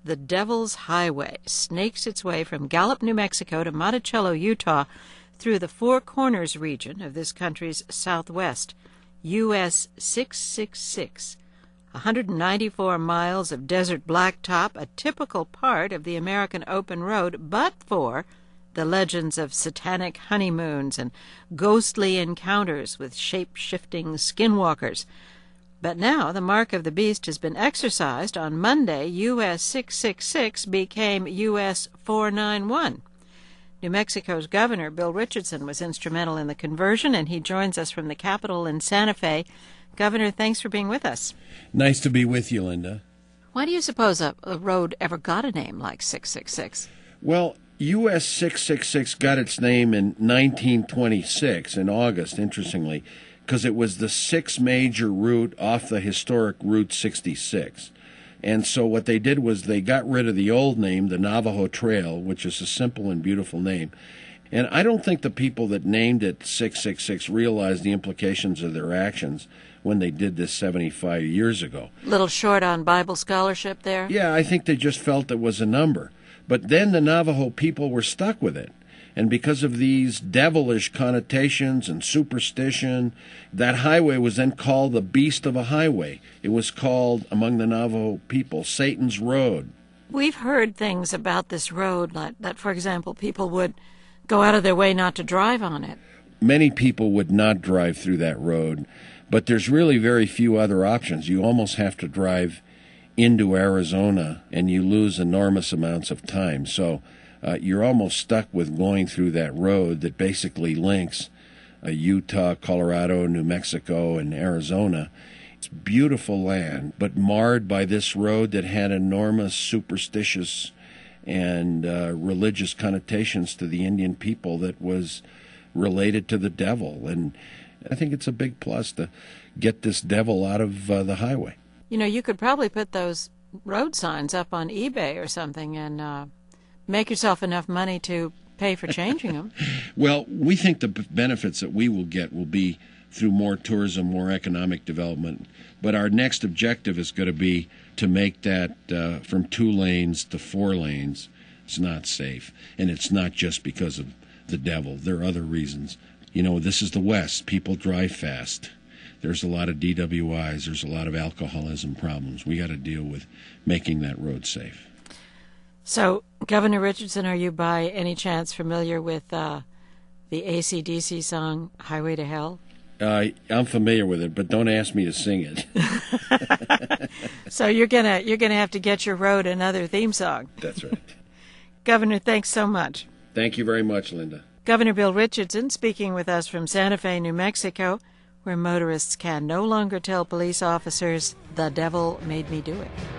the Devil's Highway snakes its way from Gallup, New Mexico to Monticello, Utah, through the Four Corners region of this country's southwest. US 666, 194 miles of desert blacktop, a typical part of the American open road, but for the legends of satanic honeymoons and ghostly encounters with shape-shifting skinwalkers. But now the mark of the beast has been exercised. On Monday, US 666 became US 491. New Mexico's Governor, Bill Richardson, was instrumental in the conversion, and he joins us from the Capitol in Santa Fe. Governor, thanks for being with us. Nice to be with you, Linda. Why do you suppose a road ever got a name like 666? Well, US 666 got its name in 1926, in August, interestingly, because it was the sixth major route off the historic Route 66. And so what they did was they got rid of the old name, the Navajo Trail, which is a simple and beautiful name. And I don't think the people that named it 666 realized the implications of their actions when they did this 75 years ago. Little short on Bible scholarship there? Yeah, I think they just felt it was a number. But then the Navajo people were stuck with it. And because of these devilish connotations and superstition, that highway was then called the Beast of a Highway. It was called, among the Navajo people, Satan's Road. We've heard things about this road, like that, for example, people would go out of their way not to drive on it. Many people would not drive through that road, but there's really very few other options. You almost have to drive into Arizona, and you lose enormous amounts of time. So you're almost stuck with going through that road that basically links Utah, Colorado, New Mexico, and Arizona. It's beautiful land, but marred by this road that had enormous superstitious and religious connotations to the Indian people that was related to the devil. And I think it's a big plus to get this devil out of the highway. You know, you could probably put those road signs up on eBay or something and make yourself enough money to pay for changing them. Well, we think the benefits that we will get will be through more tourism, more economic development. But our next objective is going to be to make that from 2 lanes to 4 lanes. It's not safe. And it's not just because of the devil. There are other reasons. You know, this is the West. People drive fast. There's a lot of DWIs. There's a lot of alcoholism problems. We got to deal with making that road safe. So, Governor Richardson, are you by any chance familiar with the AC/DC song "Highway to Hell"? I'm familiar with it, but don't ask me to sing it. So you're gonna have to get your road another theme song. That's right. Governor, thanks so much. Thank you very much, Linda. Governor Bill Richardson speaking with us from Santa Fe, New Mexico, where motorists can no longer tell police officers, "The devil made me do it."